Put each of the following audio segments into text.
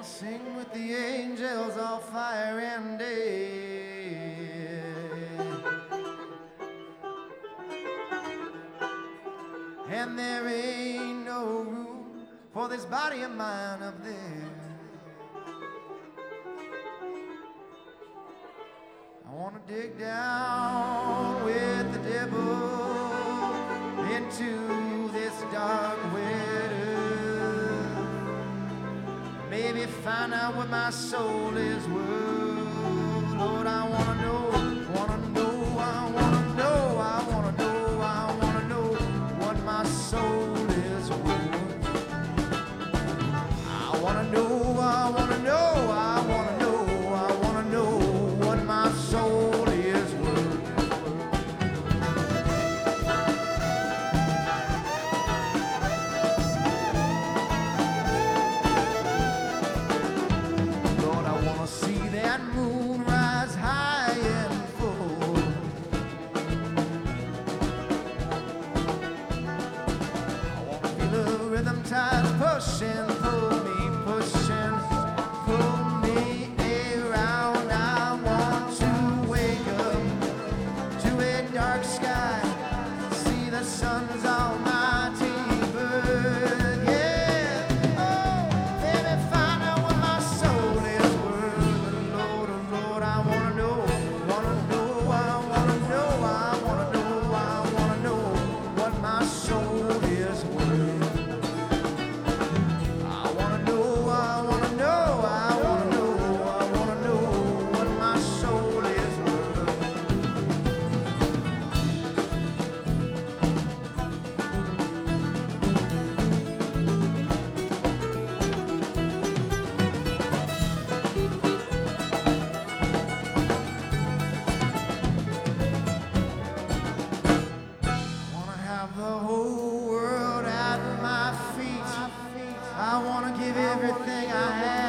wanna sing with the angels all fire and day. And there ain't no room for this body of mine up there. I wanna dig down with the devil into this dark wet earth. Maybe find out what my soul is worth. Lord, I wanna know, wanna know, I wanna know, I wanna know, I wanna know what my soul is worth. I wanna know, I wanna know, I wanna know, I wanna know what my soul is worth. Lord, I wanna see that moon rise high and full. I wanna feel the rhythm tides push and pull me, push and pull me around. I want to wake up to a dark sky, see the sun's almighty birth. Yeah, oh, baby, find out what my soul is worth. Lord, oh Lord, I wanna know, wanna know, I wanna know, I wanna know, I wanna know what my soul is worth. I wanna know, I wanna know, I wanna know, I wanna know what my soul is worth. Wanna have the whole world at my feet. I wanna give everything I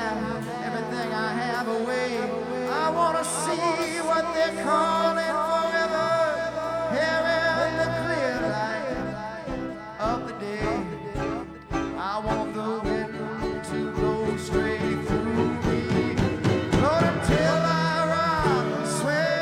have away. I wanna see what they're calling forever here in the clear light of the day. I want the wind to blow straight through me, Lord, until I rock and sway.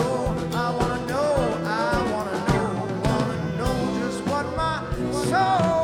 So